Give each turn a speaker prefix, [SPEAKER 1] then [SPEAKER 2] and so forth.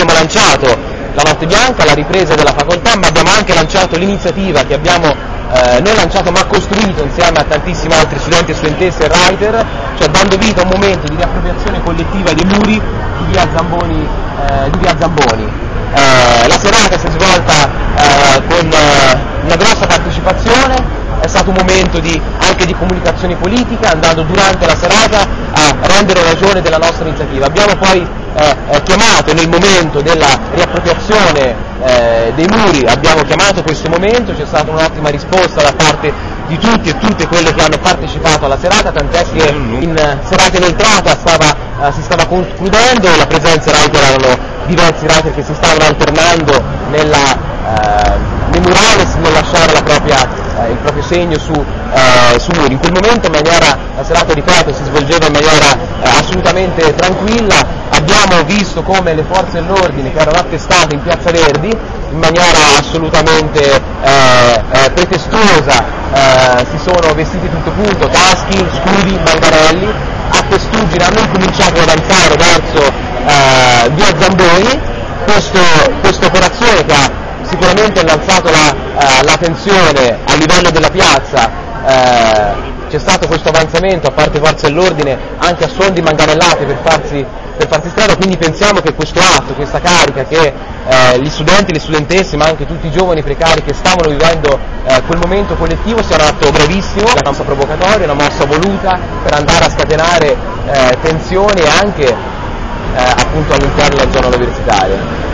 [SPEAKER 1] abbiamo lanciato la notte bianca, la ripresa della facoltà, ma abbiamo anche lanciato l'iniziativa che abbiamo non lanciato ma costruito insieme a tantissimi altri studenti e studentesse e writer, cioè dando vita a un momento di riappropriazione collettiva dei muri di via Zamboni. La serata si è svolta con una grossa partecipazione, è stato un momento anche di comunicazione politica, andando durante la serata a rendere ragione della nostra iniziativa. Abbiamo poi chiamato nel momento della riappropriazione dei muri, abbiamo chiamato questo momento, c'è stata un'ottima risposta da parte di tutti e tutte quelle che hanno partecipato alla serata, tant'è che in serata inoltrata si stava concludendo, la presenza writer erano diversi writer che si stavano alternando nei murales nel lasciare il proprio segno su muri. In quel momento la serata, ripeto, si svolgeva in maniera assolutamente tranquilla. Abbiamo visto come le forze dell'ordine che erano attestate in Piazza Verdi in maniera assolutamente pretestuosa si sono vestiti tutto punto, caschi, scudi, manganelli, a testuggine hanno incominciato ad avanzare verso via Zamboni. Questa operazione che ha sicuramente innalzato la tensione a livello della piazza, c'è stato questo avanzamento a parte forze dell'ordine anche a suon di manganellate per farsi strada, quindi pensiamo che questo atto, questa carica che gli studenti, le studentesse ma anche tutti i giovani precari che stavano vivendo quel momento collettivo sia un atto bravissimo, una mossa provocatoria, una mossa voluta per andare a scatenare tensioni anche appunto all'interno della zona universitaria.